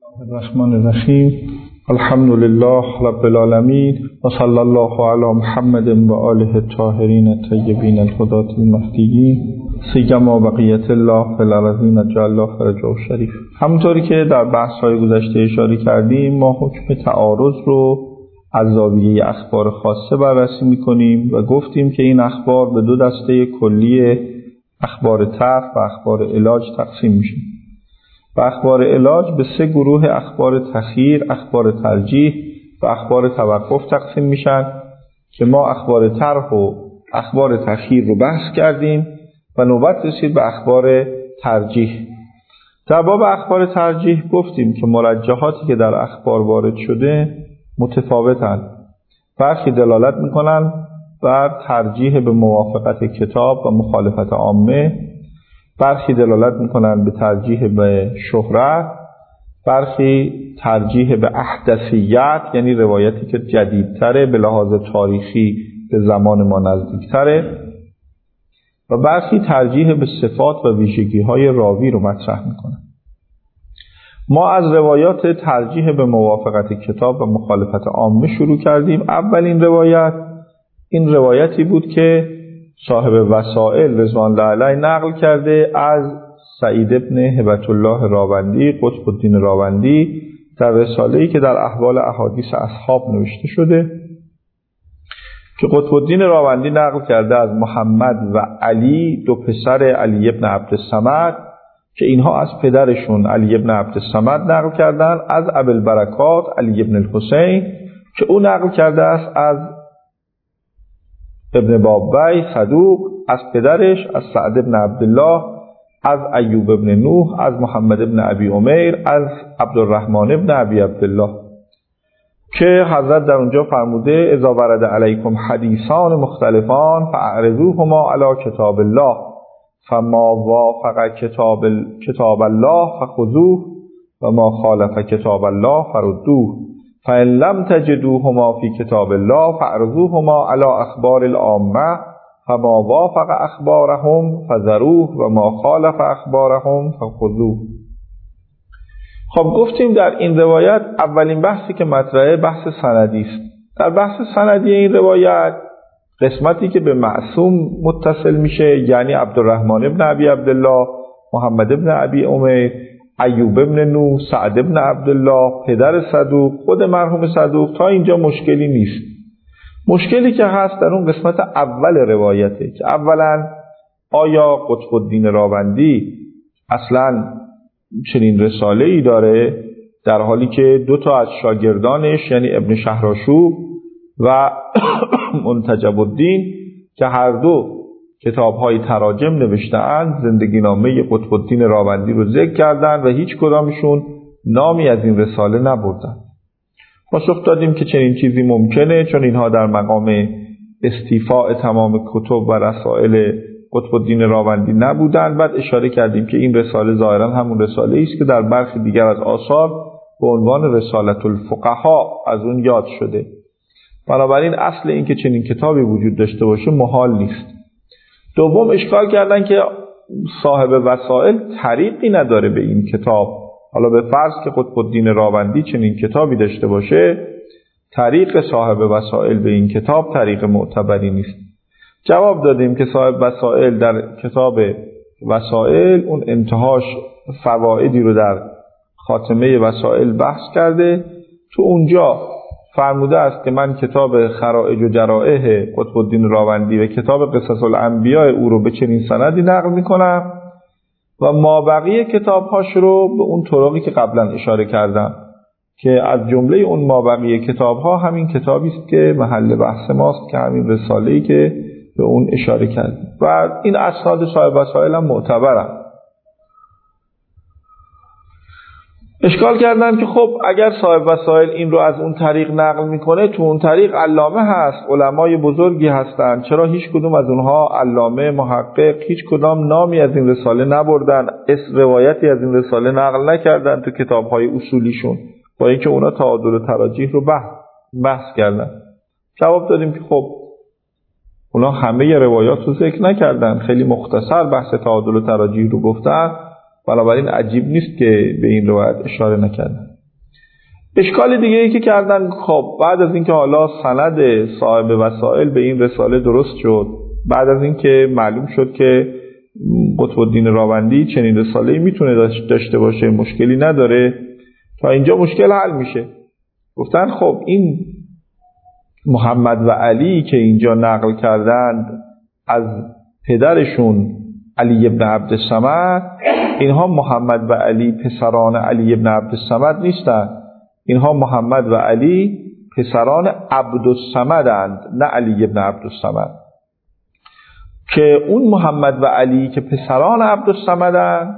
الرحمن الرحیم. الحمد لله رب العالمین و صلی الله علی محمد و آله الطاهرین الطیبین الهداة المهدیین سیما بقیت الله فی الارضین جعل الله فرجه شریف. همونطوری که در بحث‌های گذشته اشاره کردیم، ما حکم تعارض رو از زاویه اخبار خاصه بررسی می‌کنیم و گفتیم که این اخبار به دو دسته کلی اخبار طرح و اخبار علاج تقسیم میشه. و اخبار علاج به سه گروه اخبار تخییر، اخبار ترجیح و اخبار توقف تقسیم میشن که ما اخبار طرح و اخبار تخییر رو بحث کردیم و نوبت رسید به اخبار ترجیح. در باب اخبار ترجیح گفتیم که مرجحاتی که در اخبار وارد شده متفاوتن. برخی دلالت میکنن بر ترجیح به موافقت کتاب و مخالفت عامه، برخی دلالت میکنن به ترجیح به شهرت، برخی ترجیح به احدثیت، یعنی روایتی که جدیدتره به لحاظ تاریخی به زمان ما نزدیکتره، و برخی ترجیح به صفات و ویژگی‌های راوی رو مطرح میکنن. ما از روایات ترجیح به موافقت کتاب و مخالفت عامه شروع کردیم. اولین روایت این روایتی بود که صاحب وسائل رضوان الله علیه نقل کرده از سعید ابن هبة الله راوندی، قطب الدین راوندی، در رساله‌ای که در احوال احادیث اصحاب نوشته شده که قطب الدین راوندی نقل کرده از محمد و علی، دو پسر علی ابن عبدالصمد، که اینها از پدرشون علی ابن عبدالصمد نقل کردن، از ابوالبرکات علی ابن الحسین که او نقل کرده است از ابن بابی صدوق، از پدرش از سعد ابن عبدالله، از ایوب ابن نوح، از محمد ابن ابی عمیر، از عبدالرحمن ابن ابی عبدالله، که حضرت در اونجا فرموده اذا ورد علیکم حدیثان مختلفان فاعرضوهما علی کتاب الله فما وافق کتاب الله فخذوه و ما خالف کتاب الله فردوه فإن لم تجدوهما في کتاب الله فاعرضوهما على اخبار العامه فما وافق اخبارهم فذروه و ما خالف اخبارهم فخذوه. خب گفتیم در این روایت اولین بحثی که مطرحه بحث سندی است. در بحث سندی این روایت قسمتی که به معصوم متصل میشه، یعنی عبدالرحمن ابن ابی عبدالله، محمد ابن ابی عمیر، ایوب ابن نوح، سعد ابن عبدالله، پدر صدوق، خود مرحوم صدوق، تا اینجا مشکلی نیست. مشکلی که هست در اون قسمت اول روایته که اولا آیا قطب الدین راوندی اصلا چنین رساله‌ای داره، در حالی که دو تا از شاگردانش یعنی ابن شهرآشوب و منتجب الدین که هر دو کتاب‌های تراجم نوشته‌اند زندگی نامه قطب الدین راوندی رو ذکر کردند و هیچ کدامشون نامی از این رساله نبردن. پاسخ دادیم که چنین چیزی ممکنه، چون اینها در مقام استیفاء تمام کتب و رسائل قطب الدین راوندی نبودند. بعد اشاره کردیم که این رساله ظاهراً همون رساله‌ای است که در برخی دیگر از آثار به عنوان رسالة الفقهاء از اون یاد شده. بنابراین اصل این که چنین کتابی وجود داشته باشه محال نیست. دوم اشکال کردن که صاحب وسائل طریقی نداره به این کتاب. حالا به فرض که قطب الدین راوندی چنین کتابی داشته باشه، طریق صاحب وسائل به این کتاب طریق معتبری نیست. جواب دادیم که صاحب وسائل در کتاب وسائل اون انتهاش فوائدی رو در خاتمه وسائل بحث کرده. تو اونجا فرموده است که من کتاب خرائج و جرائح قطب الدین راوندی و کتاب قصص الانبیاء او رو به چنین سندی نقل میکنم و مابقی کتابهاش رو به اون طرقی که قبلا اشاره کردم، که از جمله اون مابقی کتابها همین کتابی است که محل بحث ماست، که همین رساله‌ای که به اون اشاره کردیم و این اسناد صاحب وسائل هم معتبرن. اشکال کردن که خب اگر صاحب وسائل این رو از اون طریق نقل میکنه، تو اون طریق علامه هست، علمای بزرگی هستن، چرا هیچ کدوم از اونها علامه محقق هیچ کدام نامی از این رساله نبردن، روایتی از این رساله نقل نکردن تو کتابهای اصولیشون، با اینکه اونا تعادل و تراجیح رو بحث کردن؟ جواب دادیم که خب اونا همه روایات رو ذکر نکردن، خیلی مختصر بحث تعادل و تراجیح رو گفتن، بنابراین عجیب نیست که به این روایت اشاره نکردن. اشکال دیگه ای که کردن، خب بعد از اینکه حالا سند صاحب وسائل به این رساله درست شد، بعد از اینکه معلوم شد که قطب الدین راوندی چنین رساله‌ای میتونه داشته باشه، مشکلی نداره، تا اینجا مشکل حل میشه. گفتن خب این محمد و علی که اینجا نقل کردند از پدرشون علی ابن عبدالصمد، اینها محمد و علی پسران علی ابن عبدالصمد نیستند، اینها محمد و علی پسران عبدالصمدند، نه علی ابن عبدالصمد. که اون محمد و علی که پسران عبدالصمدند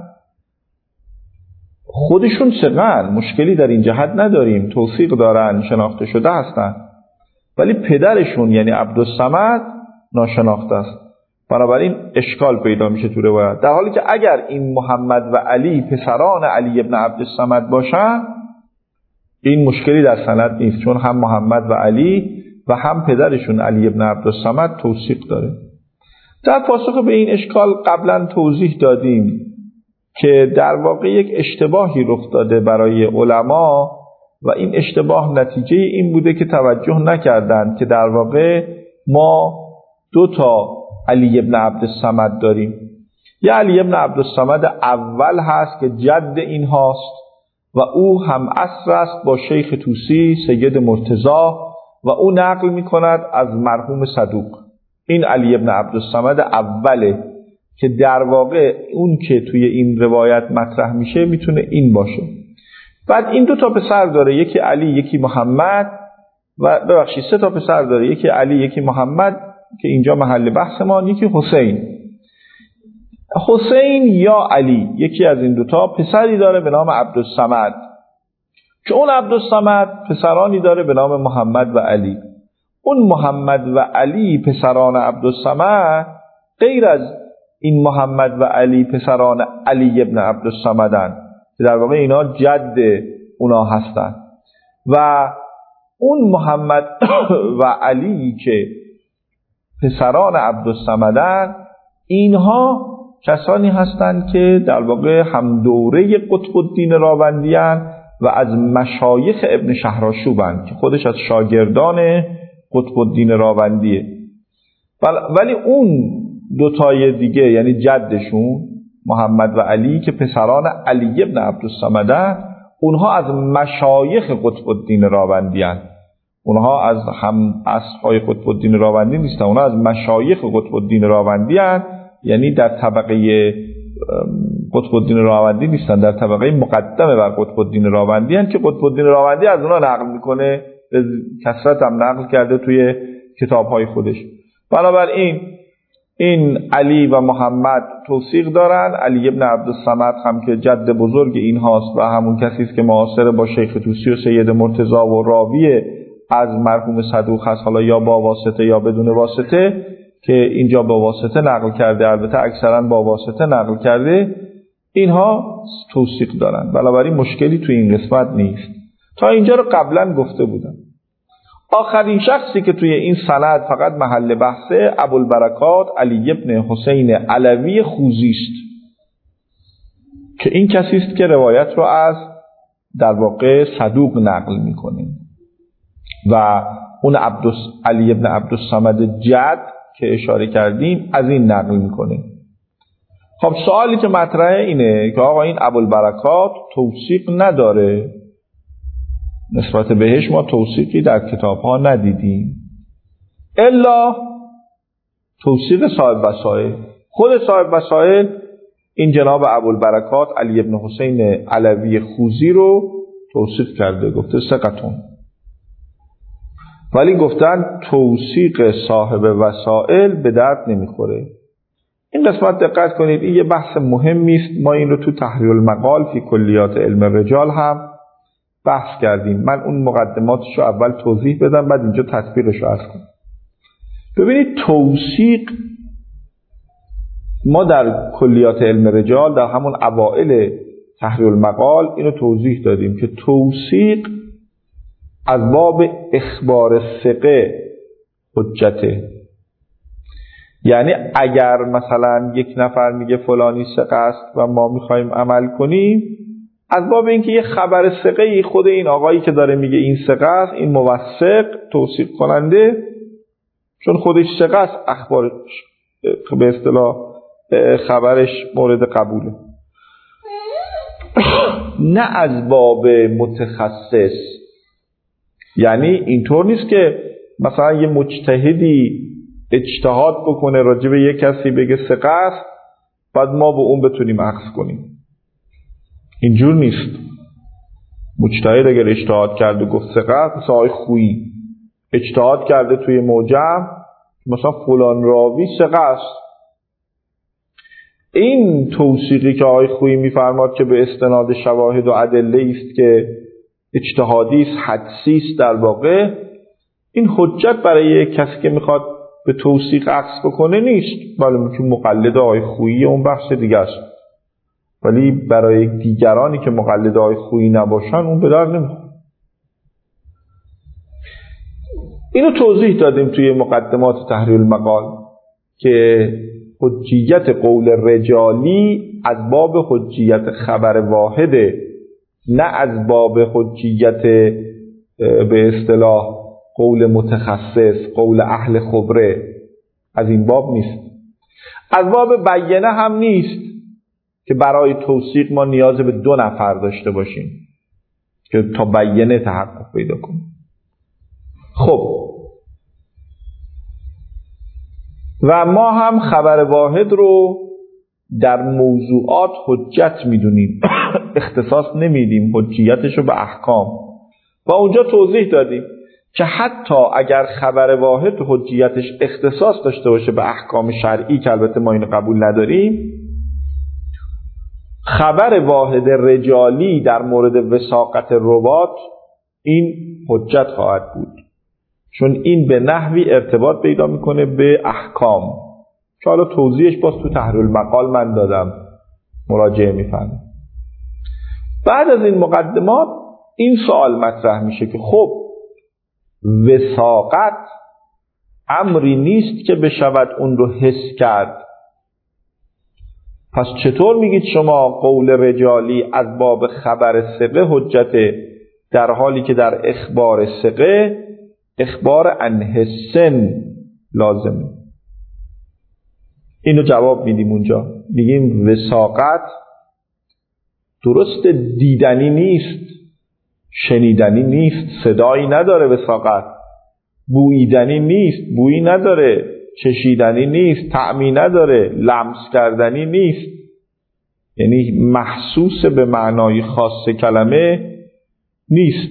خودشون ثقه‌اند، مشکلی در این جهت نداریم، توثیق دارن، شناخته شده هستند، ولی پدرشون یعنی عبدالصمد ناشناخته است. بنابراین اشکال پیدا میشه تو روایت، در حالی که اگر این محمد و علی پسران علی ابن عبدالصمد باشن این مشکلی در سند نیست، چون هم محمد و علی و هم پدرشون علی ابن عبدالصمد توثیق داره. در پاسخ به این اشکال قبلا توضیح دادیم که در واقع یک اشتباهی رخ داده برای علما و این اشتباه نتیجه این بوده که توجه نکردند که در واقع ما دو تا علی ابن عبدالصمد داریم. یه علی ابن عبدالصمد اول هست که جد این هاست و او هم عصر است با شیخ طوسی سید مرتضی و او نقل می کند از مرحوم صدوق. این علی ابن عبدالصمد اوله که در واقع اون که توی این روایت مطرح میشه میتونه این باشه. بعد این دو تا پسر داره، یکی علی یکی محمد، و ببخشید سه تا پسر داره، یکی علی یکی محمد که اینجا محل بحث ما، یکی حسین یا علی، یکی از این دوتا پسری داره به نام عبدالصمد که اون عبدالصمد پسرانی داره به نام محمد و علی. اون محمد و علی پسران عبدالصمد غیر از این محمد و علی پسران علی ابن عبدالصمدن که در واقع اینا جد اونا هستن، و اون محمد و علی که پسران عبدالصمدن اینها کسانی هستند که در واقع هم دوره قطب الدین راوندیان و از مشایخ ابن شهرآشوبند که خودش از شاگردان قطب الدین راوندیه. ولی اون دوتای دیگه یعنی جدشون محمد و علی که پسران علی ابن عبدالصمدن، اونها از مشایخ قطب الدین راوندیان، اونها از هم اصحای قطب الدین راوندی نیستن، اونها از مشایخ قطب الدین راوندیان، یعنی در طبقه قطب الدین راوندی نیستن، در طبقه مقدمه بر قطب الدین راوندیان که قطب الدین راوندی از اونها نقل میکنه، به کثرت هم نقل کرده توی کتابهای خودش. بنابراین این علی و محمد توثیق دارن. علی ابن عبدالصمد هم که جد بزرگ این هاست و همون کسی است که معاصر با شیخ طوسی و سید مرتضی و راوی از مرحوم صدوق هست، حالا یا با واسطه یا بدون واسطه، که اینجا با واسطه نقل کرده، البته اکثرا با واسطه نقل کرده، اینها توثیق دارن. بنابراین مشکلی توی این قسمت نیست. تا اینجا رو قبلا گفته بودم. آخرین شخصی که توی این سند فقط محل بحثه ابوالبرکات علی ابن حسین علوی خوزی است که این کسی است که روایت رو از در واقع صدوق نقل میکنه و اون علی ابن عبدالصمد جد که اشاره کردیم از این نقل میکنه. خب سوالی که مطرحه اینه که آقا این ابوالبرکات توثیق نداره، نسبت بهش ما توثیقی در کتاب ها ندیدیم الا توثیق صاحب وسائل. خود صاحب وسائل این جناب ابوالبرکات علی ابن حسین علوی خوزی رو توثیق کرده، گفته ثقتون، ولی گفتن توثیق صاحب وسائل به درد نمیخوره. این قسمت دقت کنید، این یه بحث مهمی است، ما این رو تو تحریر المقال فی کلیات علم الرجال هم بحث کردیم. من اون مقدماتش رو اول توضیح بدم بعد اینجا تطبیقش رو عرض کنم. ببینید توثیق، ما در کلیات علم رجال در همون اوائل تحریر المقال اینو توضیح دادیم که توثیق از باب اخبار ثقه حجته. یعنی اگر مثلا یک نفر میگه فلانی ثقه است و ما میخوایم عمل کنیم، از باب اینکه یه خبر ثقه خود این آقایی که داره میگه این ثقه است، این موثق توثیق کننده، چون خودش ثقه است، اخبارش به اصطلاح خبرش مورد قبوله، نه از باب متخصص. یعنی اینطور نیست که مثلا یه مجتهدی اجتهاد بکنه راجع به یه کسی بگه ثقه است بعد ما به اون بتونیم اخذ کنیم. اینجور نیست. مجتهد اگر اجتهاد کرده گفت ثقه است، مثلا آقای خویی اجتهاد کرده توی موجم مثلا فلان راوی ثقه است، این توثیقی که آقای خویی میفرماد که به استناد شواهد و ادله است که اجتهادی است، حدسی است، در واقع این حجت برای کسی که میخواد به توثیق عکس بکنه نیست. ولی میگه مقلد آقای خویی اون بحث دیگه است، ولی برای دیگرانی که مقلد آقای خویی نباشن اون به درد نمیخوره. اینو توضیح دادیم توی مقدمات تحریر المقال که حجیت قول رجالی از باب حجیت خبر واحده، نه از باب حجیت به اصطلاح قول متخصص، قول اهل خبره. از این باب نیست. از باب بیانه هم نیست که برای توثیق ما نیاز به 2 نفر داشته باشیم که تا بیانه تحقق پیدا کنیم. خب و ما هم خبر واحد رو در موضوعات حجت میدونیم، اختصاص نمیدیم، حجیتش رو به احکام. و اونجا توضیح دادیم که حتی اگر خبر واحد حجیتش اختصاص داشته باشه به احکام شرعی که البته ما اینو قبول نداریم، خبر واحد رجالی در مورد وثاقت رواة این حجت خواهد بود، چون این به نحوی ارتباط پیدا میکنه به احکام که حالا توضیحش باز تو تحریر المقال من دادم، مراجعه میفهمه. بعد از این مقدمات این سوال مطرح میشه که خب وثاقت امری نیست که بشود اون رو حس کرد، پس چطور میگید شما قول رجالی از باب خبر ثقه حجته، در حالی که در اخبار ثقه اخبار عن حسن لازمه؟ اینو جواب میدیم اونجا، میگیم وثاقت درست دیدنی نیست، شنیدنی نیست، صدایی نداره وثاقت، بوییدنی نیست، بویی نداره، چشیدنی نیست، طعمی نداره، لمس کردنی نیست، یعنی محسوس به معنای خاص کلمه نیست،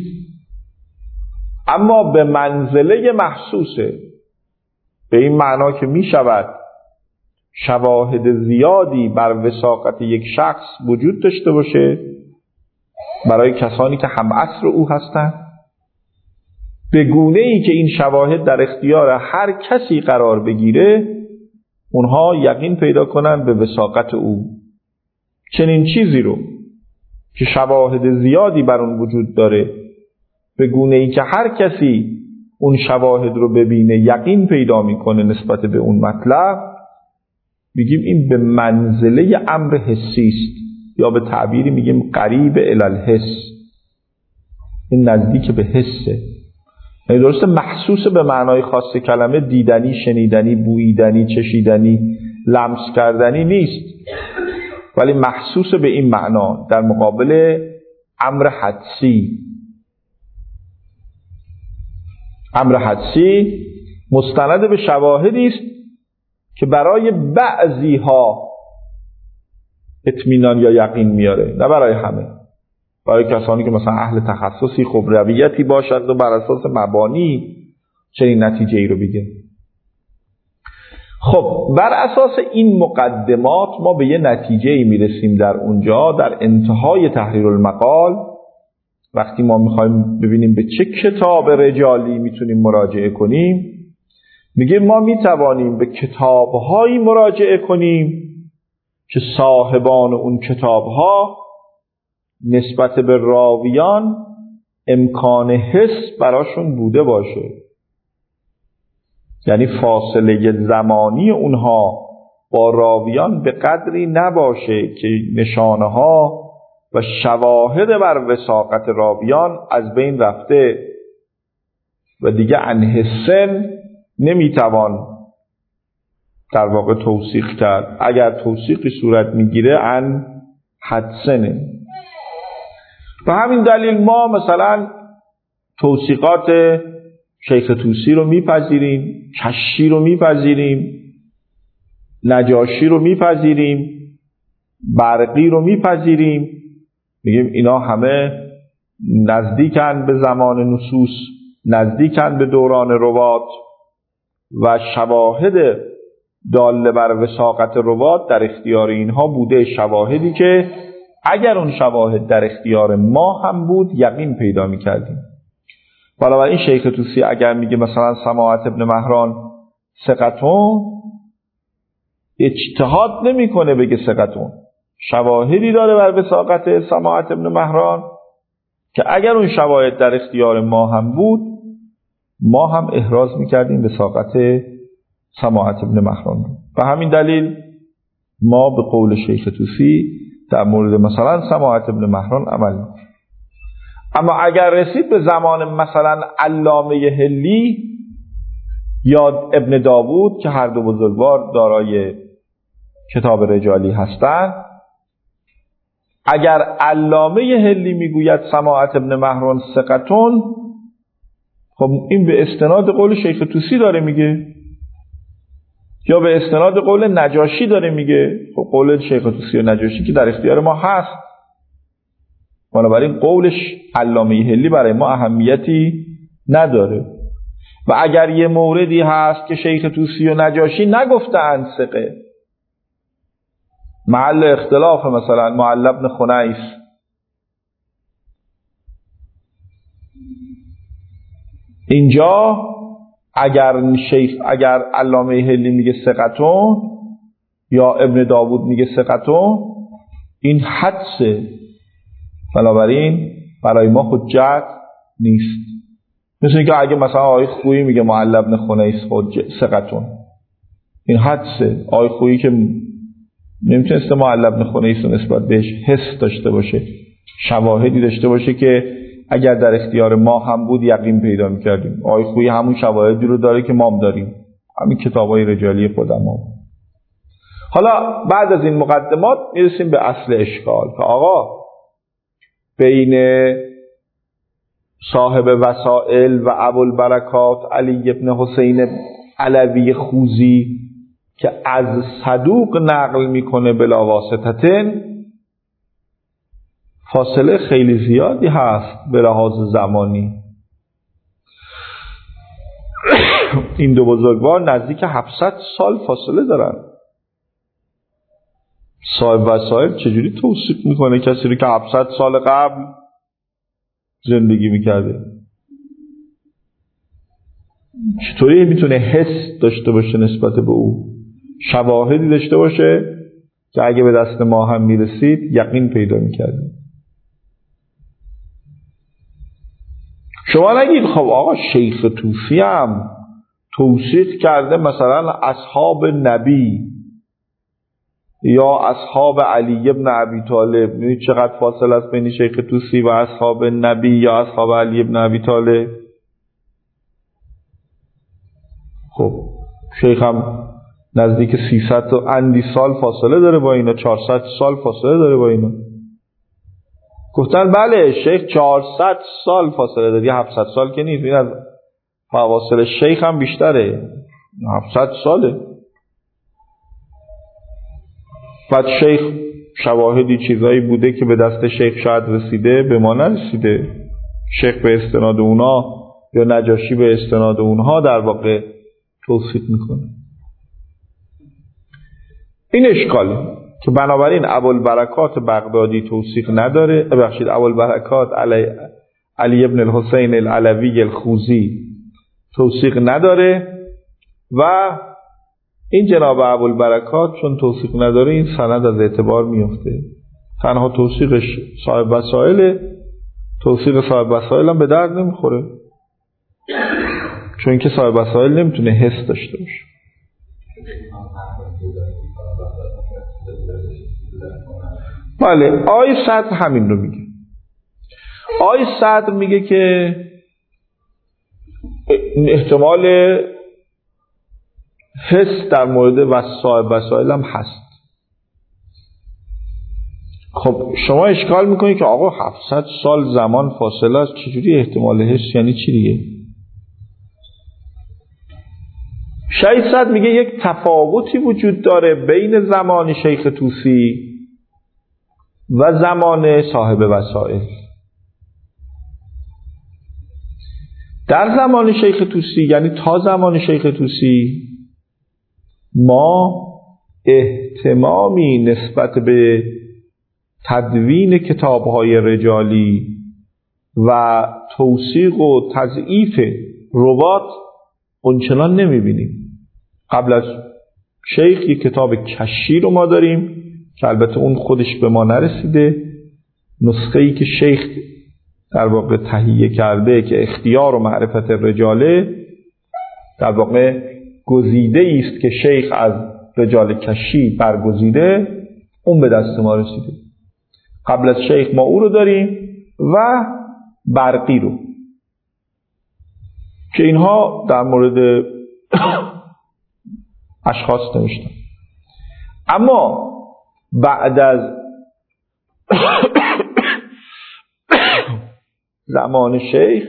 اما به منزله محسوسه، به این معنا که می شود شواهد زیادی بر وثاقت یک شخص وجود داشته باشه برای کسانی که هم عصر او هستند، به گونه‌ای که این شواهد در اختیار هر کسی قرار بگیره اونها یقین پیدا کنن به وثاقت او. چنین چیزی رو که شواهد زیادی بر اون وجود داره، به گونه‌ای که هر کسی اون شواهد رو ببینه یقین پیدا میکنه نسبت به اون مطلب، میگیم این به منزله امر حسی است، یا به تعبیری میگیم قریب الی الحس، این نزدیک به حسه. یعنی درسته محسوس به معنای خاص کلمه، دیدنی، شنیدنی، بوییدنی، چشیدنی، لمس کردنی نیست، ولی محسوس به این معنا در مقابل امر حدسی. امر حدسی مستند به شواهدی است که برای بعضی ها اطمینان یا یقین میاره، نه برای همه. برای کسانی که مثلا اهل تخصصی خبرویتی باشند و بر اساس مبانی چنین نتیجه ای رو بگه. خب بر اساس این مقدمات ما به یه نتیجه ای میرسیم در اونجا، در انتهای تحریر المقال، وقتی ما میخوایم ببینیم به چه کتاب رجالی میتونیم مراجعه کنیم، میگه ما میتوانیم به کتابهایی مراجعه کنیم که صاحبان اون کتابها نسبت به راویان امکان حس براشون بوده باشه، یعنی فاصله زمانی اونها با راویان به قدری نباشه که نشانه ها و شواهد بر وثاقت راویان از بین رفته و دیگه عن سن نمیتوان در واقع توثیق کرد. اگر توثیقی صورت میگیره عن حدسنه. به همین دلیل ما مثلا توثیقات شیخ طوسی رو میپذیریم، کشی رو میپذیریم، نجاشی رو میپذیریم، برقی رو میپذیریم، میگیم اینا همه نزدیکن به زمان نصوص، نزدیکن به دوران روات و شواهد داله بر وثاقت روات در اختیار اینها بوده، شواهدی که اگر اون شواهد در اختیار ما هم بود یقین پیدا میکردیم. بنابراین شیخ طوسی اگر میگه مثلا سماعت ابن مهران ثقتون، اجتهاد نمیکنه بگه ثقتون، شواهدی داره بر وثاقت سماعت ابن مهران که اگر اون شواهد در اختیار ما هم بود ما هم احراز میکردیم وثاقت سماعت ابن مهران. به همین دلیل ما به قول شیخ طوسی در مورد مثلا سماعت ابن مهران عمل میکنیم. اما اگر رسید به زمان مثلا علامه حلی یا ابن داوود که هر دو بزرگوار دارای کتاب رجالی هستند، اگر علامه حلی میگوید سماعت ابن مهران ثقتون، خب این به استناد قول شیخ طوسی داره میگه یا به استناد قول نجاشی داره میگه. خب قول شیخ طوسی و نجاشی که در اختیار ما هست، بنابراین قولش علامه حلی برای ما اهمیتی نداره. و اگر یه موردی هست که شیخ طوسی و نجاشی نگفتند ثقه، محل اختلاف، مثلا معل ابن خنیس، اینجا اگر علامه حلی میگه ثقتون یا ابن داوود میگه ثقتون، این حدسه، بنابراین برای ما حجت نیست. مثل اینکه اگه مثلا آقای خویی میگه معل ابن خنیس ثقتون، این حدسه. آقای خویی که نمیتونسته معل ابن خنیس نسبت بهش حس داشته باشه، شواهدی داشته باشه که اگر در اختیار ما هم بود یقین پیدا میکردیم. آقای خویی همون شواهدی رو داره که ما هم داریم، همین کتابای رجالی قدما. حالا بعد از این مقدمات میرسیم به اصل اشکال که آقا بین صاحب وسائل و ابوالبرکات علی ابن حسین علوی خوزی که از صدوق نقل میکنه بلا واسطتن، فاصله خیلی زیادی هست به لحاظ زمانی. این دو بزرگوار نزدیک 700 سال فاصله دارن. صاحب وسائل چجوری توصیف میکنه کسی رو که 700 سال قبل زندگی میکرده؟ چطوری میتونه حس داشته باشه نسبت به او، شواهدی داشته باشه که اگه به دست ما هم میرسید یقین پیدا میکردیم؟ شما نگید خب آقا شیخ طوسی هم توصیف کرده مثلا اصحاب نبی یا اصحاب علی ابن ابی طالب. می‌بینید چقدر فاصله است بین شیخ طوسی و اصحاب نبی یا اصحاب علی ابن ابی طالب. خب شیخ هم نزدیک 300 و اندی سال فاصله داره با اینا، 400 سال فاصله داره با اینا. گفتن بله شیخ 400 سال فاصله داره، 700 سال که نیست، این از فواصل شیخ هم بیشتره، 700 ساله. بعد شیخ شواهدی چیزایی بوده که به دست شیخ شاید رسیده، به ما نرسیده. شیخ به استناد اونا یا نجاشی به استناد اونها در واقع توصیف میکنه. این اشکاله که بنابراین ابوالبرکات بغدادی توصیف نداره، ابوالبرکات علی ابن الحسین العلوی الخوزی توصیف نداره و این جناب ابوالبرکات چون توصیف نداره این سند از اعتبار میفته. تنها توصیفش صاحب وسائل، توصیف صاحب وسائل هم به درد نمیخوره چون که صاحب وسائل نمیتونه حس داشته باشه. بله. آیه صدر همین رو میگه. آیه صدر میگه که احتمال حس در مورد صاحب وسائل هم هست. خب شما اشکال میکنید که آقا 700 سال زمان فاصله است، چجوری احتمال حس یعنی چی دیگه؟ شیخ صدر میگه یک تفاوتی وجود داره بین زمان شیخ طوسی و زمان صاحب وسائل. در زمان شیخ طوسی، یعنی تا زمان شیخ طوسی، ما اهتمامی نسبت به تدوین کتاب‌های رجالی و توثیق و تضعیف رواة اونچنان نمی‌بینیم. قبل از شیخ یک کتاب کشی رو ما داریم که البته اون خودش به ما نرسیده. نسخه‌ای که شیخ در واقع تهیه کرده که اختیار و معرفت رجاله، در واقع گزیده است که شیخ از رجال کشی برگزیده، اون به دست ما رسیده. قبل از شیخ ما او رو داریم و برقی رو که اینها در مورد اشخاص نوشتن. اما بعد از زمان شیخ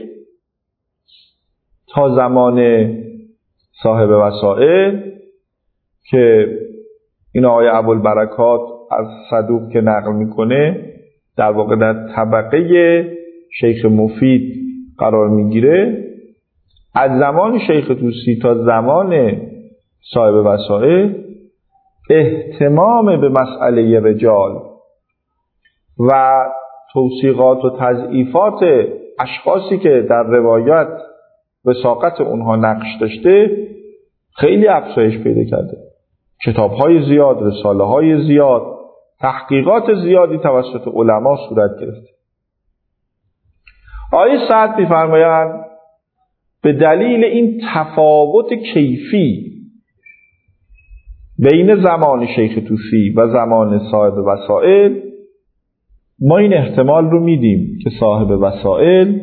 تا زمان صاحب وسائل که این آقای ابوالبرکات از صدوق که نقل میکنه در واقع در طبقه شیخ مفید قرار میگیره، از زمان شیخ طوسی تا زمان صاحب وسائل اهتمام به مسئله رجال و توثیقات و تضعیفات اشخاصی که در روایت وثاقت اونها نقش داشته خیلی افزایش پیدا کرده. کتاب‌های زیاد، رساله‌های زیاد، تحقیقات زیادی توسط علما صورت گرفته. آیه سعد می‌فرمایند به دلیل این تفاوت کیفی بین زمان شیخ طوسی و زمان صاحب وسائل، ما این احتمال رو میدیم که صاحب وسائل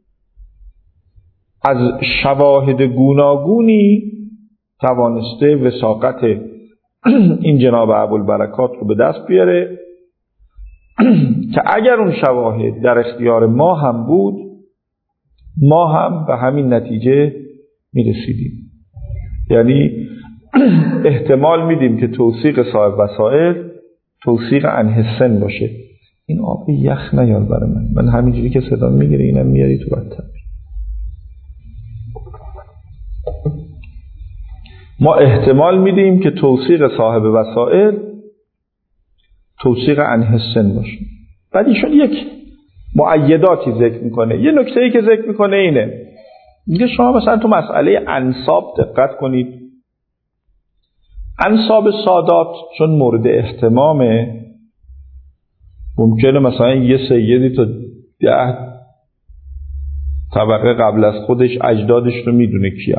از شواهد گوناگونی توانسته وثاقت این جناب ابوالبرکات رو به دست بیاره که اگر اون شواهد در اختیار ما هم بود، ما هم به همین نتیجه میرسیدیم. یعنی احتمال میدیم که توثیق صاحب وسائل توثیق انحسن باشه. این آب یخ نیار برای من همینجوری که صدا میگیره اینم میاری تو بدتر. ما احتمال میدیم که توثیق صاحب وسائل توثیق انحسن باشه. بعد ایشون یک مؤیداتی ذکر میکنه. یه نکته‌ای که ذکر میکنه اینه، میگه شما مثلا تو مسئله انساب دقت کنید. انساب سادات چون مورد اهتمامه، ممکنه مثلا یه سیدی تا 10 طبقه قبل از خودش اجدادش رو میدونه کیا.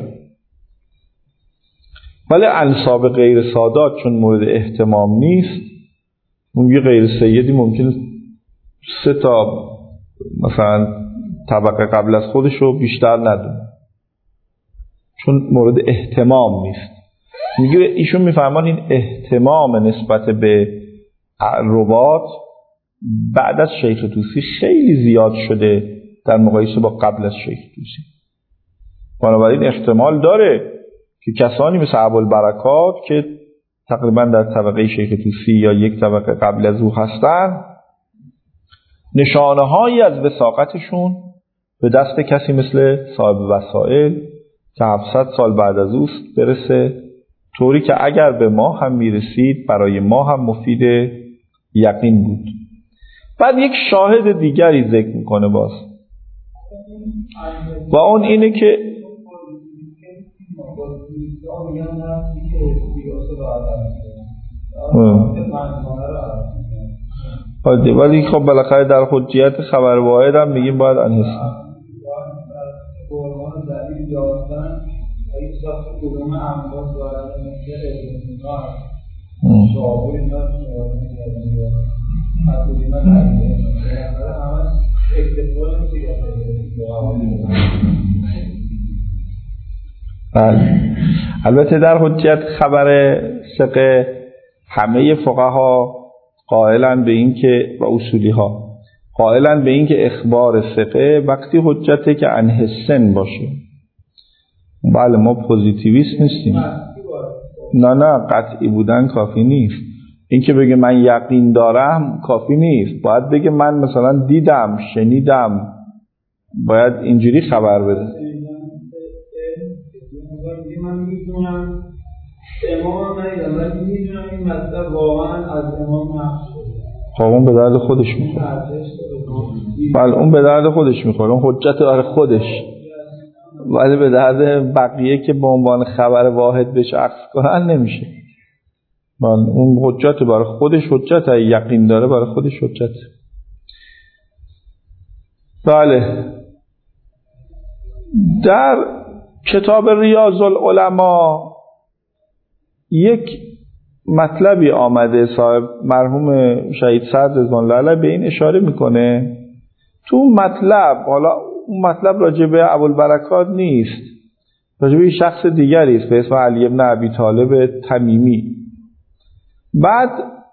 ولی انساب غیر سادات چون مورد اهتمام نیست، ممکنه غیر سیدی ممکنه 3 تا مثلا طبقه قبل از خودش رو بیشتر ندونه چون مورد اهتمام نیست. میگه ایشون میفهمان این اهتمام نسبت به رواة بعد از شیخ طوسی خیلی زیاد شده در مقایسه با قبل از شیخ طوسی. بنابراین احتمال داره که کسانی مثل ابوالبرکات که تقریبا در طبقه شیخ طوسی یا یک طبقه قبل از او هستن، نشانه‌هایی از وثاقتشون به دست کسی مثل صاحب وسائل که 700 سال بعد از اوست برسه، طوری که اگر به ما هم میرسید برای ما هم مفید یقین بود. بعد یک شاهد دیگری ذکر میکنه باز و اون اینه که ولی خب بالاخره در حجیت خبر واحد هم میگیم باید انحسن. البته در حجت خبر ثقه همه فقها قائلن به این که و اصولی ها قائلن به این که اخبار ثقه وقتی حجته که عنه سن باشه. بله ما پوزیتیویست نیستیم. نه قطعی بودن کافی نیست. این که بگه من یقین دارم کافی نیست. باید بگه من مثلا دیدم، شنیدم، باید اینجوری خبر بده. من میدونم امام ندیدم ولی میدونم این مطلب واقعا از امام نقش شده. خب اون به درد خودش میخوره. بله اون به درد خودش میخوره، اون حجت برای خودش، ولی به درد بقیه که به عنوان خبر واحد بهش عکس کنن نمیشه. بله اون حجت برای خودش حجت، یقین داره برای خودش حجت. بله در کتاب ریاض العلماء یک مطلبی آمده، صاحب مرحوم شهید سعد رضوان الله علیه به این اشاره میکنه. تو مطلب، حالا اون مطلب راجع به ابوالبرکات نیست، راجع به شخص دیگری است به اسم علی ابن ابی طالب تمیمی. بعد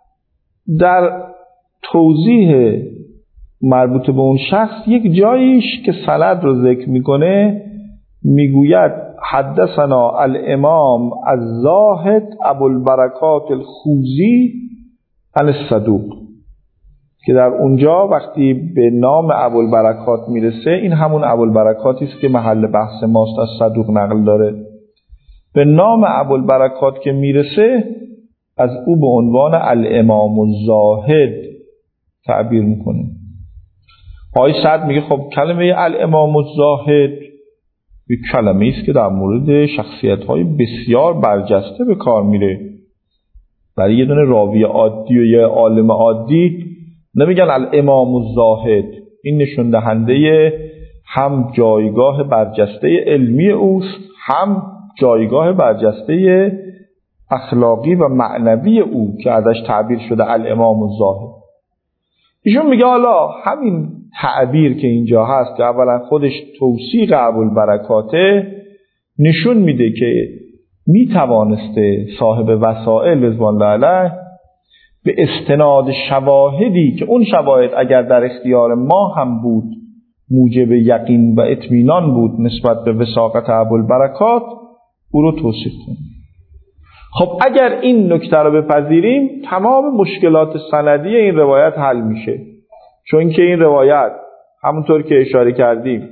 در توضیح مربوط به اون شخص یک جاییش که سند رو ذکر میکنه میگوید حدثنا الامام الزاهد ابوالبرکات الخوزی عن الصدوق، که در اونجا وقتی به نام ابوالبرکات میرسه این همون ابوالبرکاتی است که محل بحث ماست، از صدوق نقل داره. به نام ابوالبرکات که میرسه از او به عنوان الامام الزاهد تعبیر میکنه. آقای سعد میگه خب کلمه الامام الزاهد یک کلمه است که در مورد شخصیت‌های بسیار برجسته به کار میره. برای یه دونه راوی عادی و یه عالم عادی نمیگن الامام الزاهد. این نشون دهنده هم جایگاه برجسته علمی اوست، هم جایگاه برجسته اخلاقی و معنوی او که ازش تعبیر شده الامام الزاهد. ایشون میگه حالا همین تعبیر که اینجا هست که اولا خودش توثیق ابوالبرکاته، نشون میده که میتوانسته صاحب وسائل رضوان الله علیه به استناد شواهدی که اون شواهد اگر در اختیار ما هم بود موجب یقین و اطمینان بود نسبت به وثاقت ابوالبرکات، او رو توصیف کنه. خب اگر این نکته رو بپذیریم تمام مشکلات سندی این روایت حل میشه، چون که این روایت همونطور که اشاره کردیم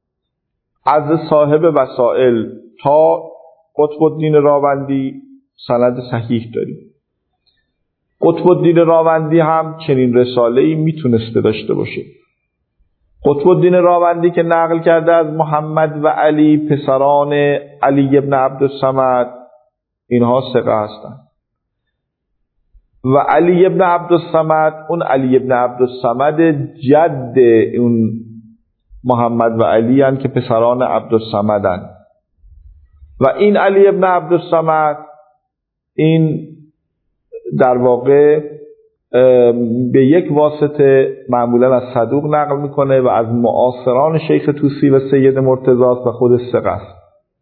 از صاحب وسائل تا قطب الدین راوندی سند صحیح داریم. قطب الدین راوندی هم چنین رساله‌ای میتونسته داشته باشه. قطب الدین راوندی که نقل کرده از محمد و علی پسران علی ابن عبدالصمد، اینها ثقه هستند. و علی ابن عبدالصمد، اون علی ابن عبدالصمد جد اون محمد و علی هستند که پسران عبدالصمد هستند. و این علی ابن عبدالصمد این در واقع به یک واسطه معمولا از صدوق نقل میکنه و از معاصران شیخ طوسی و سید مرتضی و خود ثقه است.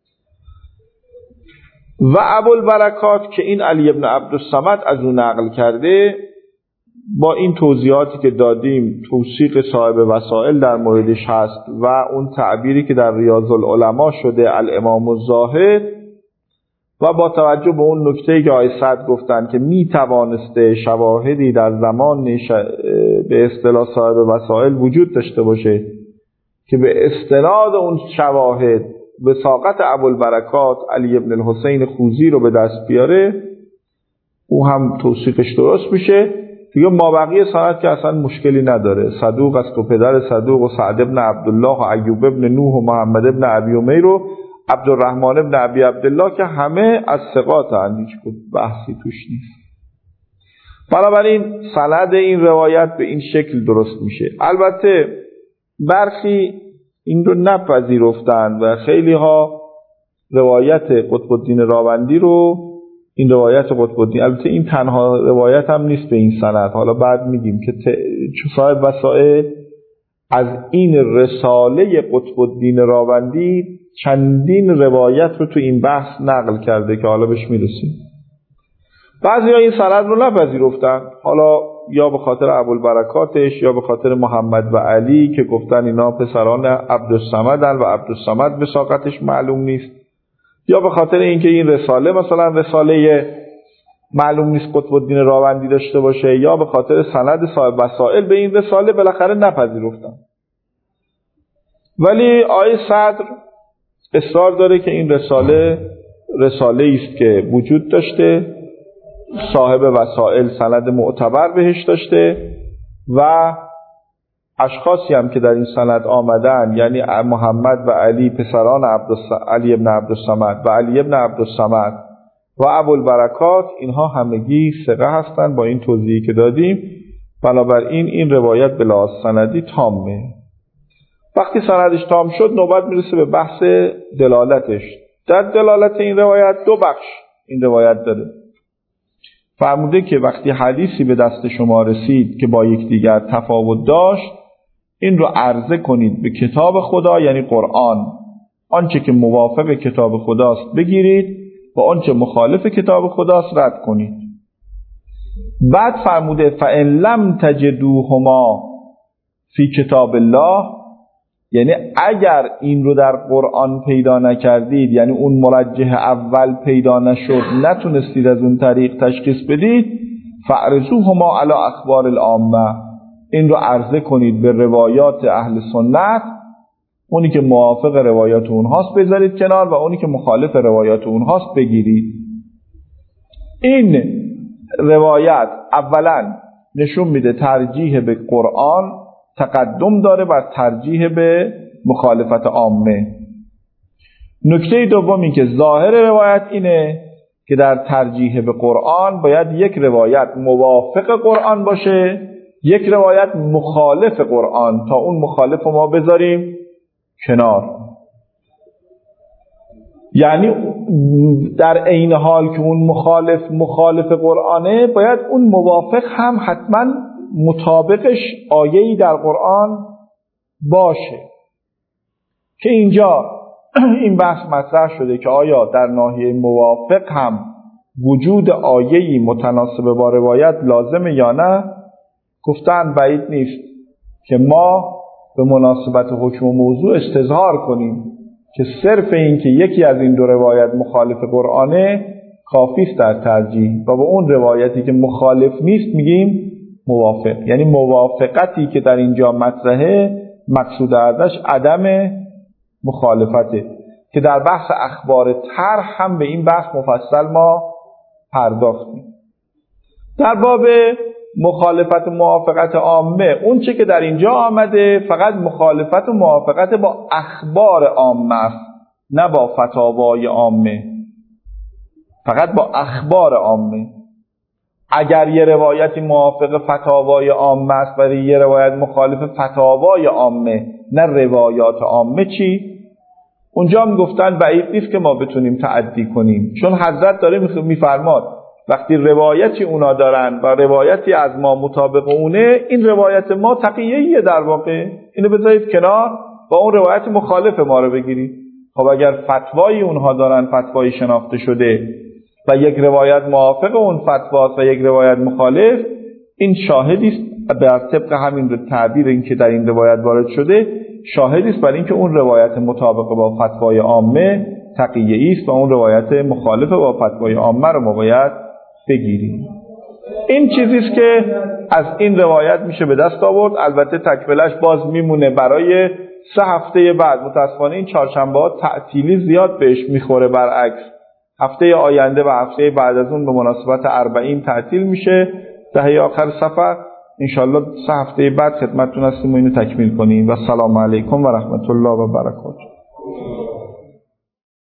و ابوالبرکات که این علی ابن عبدالصمد از اون نقل کرده، با این توضیحاتی که دادیم توثیق صاحب وسائل در موردش هست و اون تعبیری که در ریاض العلماء شده الامام الزاهد، و با توجه به اون نکته‌ای که آقای سعد گفتن که می توانسته شواهدی در زمان به اصطلاح صاحب وسائل وجود داشته باشه که به استناد اون شواهد وثاقت ابوالبرکات علی ابن الحسین خوزی رو به دست بیاره، او هم توثیقش درست میشه دیگه. مابقی سند که اصلا مشکلی نداره، صدوق است و پدر صدوق و سعد ابن عبدالله و ایوب ابن نوح و محمد ابن ابی امیر و عبدالرحمن ابن ابی عبدالله که همه از ثقات هستند، هیچ بحثی توش نیست. بنابراین سند این روایت به این شکل درست میشه. البته برخی این رو نپذیرفتند و خیلی ها روایت قطب الدین راوندی رو این روایت قطب الدین، البته این تنها روایت هم نیست به این سند، حالا بعد میگیم که صاحب وسائل از این رساله قطب الدین راوندی چندین روایت رو تو این بحث نقل کرده که حالا بهش میرسیم. بعضیا این سند رو نپذیرفتن، حالا یا به خاطر ابوالبرکاتش یا به خاطر محمد و علی که گفتن اینا پسران عبدالصمدن و عبدالصمد وثاقتش معلوم نیست، یا به خاطر اینکه این رساله مثلا رساله معلوم نیست قطب الدین راوندی داشته باشه، یا به خاطر سند صاحب وسائل به این رساله بالاخره نپذیرفتن. ولی آقای صدر اصرار داره که این رساله است که وجود داشته، صاحب وسائل سند معتبر بهش داشته و اشخاصی هم که در این سند آمدن، یعنی محمد و علی پسران علی ابن عبدالصمد و علی ابن عبدالصمد و ابوالبرکات، اینها همگی ثقه هستند با این توضیحی که دادیم. بنابراین این روایت به لحاظ سندی تامه. وقتی سندش تام شد نوبت میرسه به بحث دلالتش. در دلالت این روایت دو بخش این روایت داره. فرموده که وقتی حدیثی به دست شما رسید که با یکدیگر تفاوت داشت، این رو عرضه کنید به کتاب خدا، یعنی قرآن. آنچه که موافق کتاب خداست بگیرید و آنچه مخالف کتاب خداست رد کنید. بعد فرموده فَإِن لَمْ تَجِدُوهُمَا فی کتاب الله، یعنی اگر این رو در قرآن پیدا نکردید، یعنی اون مرجح اول پیدا نشد، نتونستید از اون طریق تشخیص بدید، فَأَعْرِضُوهُمَا عَلَى أَخْبَارِ الْعَامَّةِ، این رو عرضه کنید به روایات اهل سنت، اونی که موافق روایات اونهاست بذارید کنار و اونی که مخالف روایات اونهاست بگیرید. این روایت اولا نشون میده ترجیح به قرآن تقدم داره بر ترجیح به مخالفت عامه. نکته دومی که ظاهر روایت اینه که در ترجیح به قرآن باید یک روایت موافق قرآن باشه، یک روایت مخالف قرآن، تا اون مخالف رو ما بذاریم کنار. یعنی در عین حال که اون مخالف قرآنه، باید اون موافق هم حتما مطابقش آیه‌ای در قرآن باشه. که اینجا این بحث مطرح شده که آیا در ناحیه موافق هم وجود آیه‌ای متناسب با روایت لازمه یا نه؟ گفتن بعید نیست که ما به مناسبت حکم و موضوع استظهار کنیم که صرف این که یکی از این دو روایت مخالف قرآنه کافی است در ترجیح، و به اون روایتی که مخالف نیست میگیم موافق. یعنی موافقتی که در اینجا مطرحه مقصود ازش عدم مخالفته، که در بحث اخبار طرح هم به این بحث مفصل ما پرداختیم. در باب مخالفت و موافقت عامه، اون چه که در اینجا آمده فقط مخالفت و موافقت با اخبار عامه است، نه با فتاوای عامه، فقط با اخبار عامه. اگر یه روایتی موافق فتاوای عامه است و یه روایت مخالف فتاوای عامه، نه روایات عامه، چی؟ اونجا هم گفتن بعید نیست که ما بتونیم تعدی کنیم، چون حضرت داره میفرماد وقتی روایتی اونا دارن و روایتی از ما مطابق اونه، این روایت ما تقیه‌ایه، در واقع اینو بذارید کنار و اون روایت مخالف ما رو بگیرید. خب اگر فتوای اونها دارن، فتوای شناخته شده، و یک روایت موافق اون فتواست و یک روایت مخالف، این شاهدی است بر طبق همین تعبیر این که در این روایت وارد شده، شاهدی است بر این که اون روایت مطابق با فتوای عامه تقیه‌ای است و اون روایت مخالف با فتوای عامه رو ما باید بگیریم. این چیزی است که از این روایت میشه به دست آورد. البته تکملش باز میمونه برای 3 هفته بعد. متاسفانه این چهارشنبه‌ها تعطیلی زیاد بهش میخوره، برعکس هفته آینده و هفته بعد از اون به مناسبت 40 تعطیل میشه، دهه آخر سفر. انشالله 3 هفته بعد خدمتتون هستیم و اینو تکمیل کنیم. و السلام علیکم و رحمت الله و برکاته.